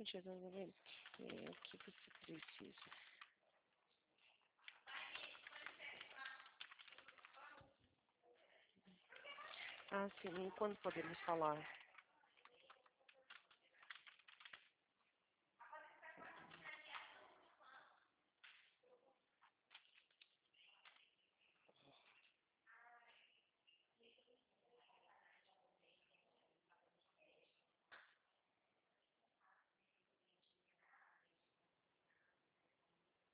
continuando lendo. O que você precisa? Ah, sim. Quando podemos falar?